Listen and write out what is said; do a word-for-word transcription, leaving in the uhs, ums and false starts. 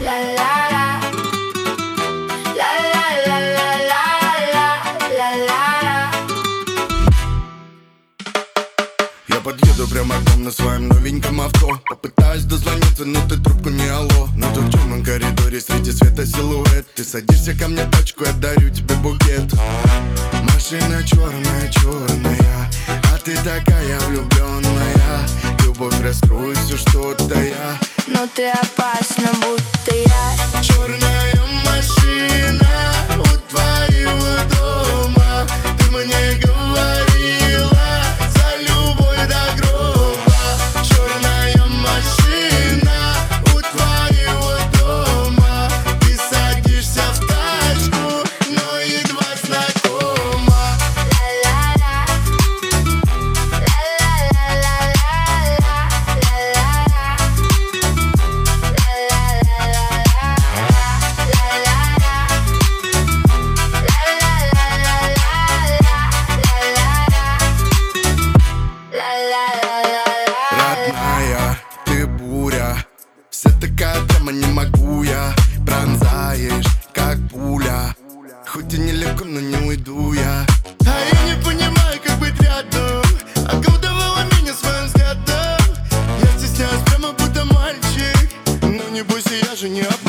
Я подъеду прямо к вам на своем новеньком авто. Попытаюсь дозвониться, но ты трубку не алло. На том темном коридоре среди света силуэт. Ты садишься ко мне в тачку, я дарю тебе букет. Машина черная, черная, а ты такая влюбленная. Любовь раскроет все, что-то я. Но ты опасна, будто я. Черная машина у твоего дома. Ты мне говорила за любовь до гроба. Черная машина у твоего дома. Ты садишься в тачку, но едва знакома. Родная, ты буря, вся такая драма, не могу я. Пронзаешь, как пуля, хоть и нелегко, но не уйду я. А я не понимаю, как быть рядом. Околдовала меня своим взглядом. Я стесняюсь прямо будто мальчик. Но не бойся, я же не опасен.